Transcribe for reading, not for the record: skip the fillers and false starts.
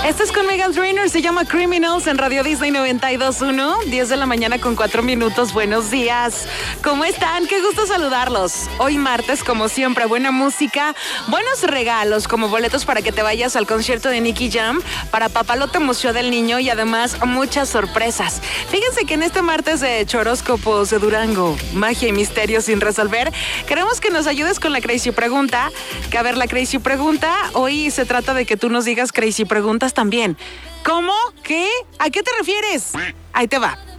Esto es con Meghan Trainor, se llama Criminals en Radio Disney 92.1, 10 de la mañana con 4 minutos. Buenos días, ¿cómo están? Qué gusto saludarlos. Hoy martes, como siempre, buena música, buenos regalos como boletos para que te vayas al concierto de Nicky Jam, para Papalote Museo del Niño y además muchas sorpresas. Fíjense que en este martes de Choróscopos de Durango, magia y misterio sin resolver, queremos que nos ayudes con la Crazy Pregunta. Que a ver, la Crazy Pregunta, hoy se trata de que tú nos digas Crazy Preguntas también. ¿Cómo? ¿Qué? ¿A qué te refieres? Ahí te va.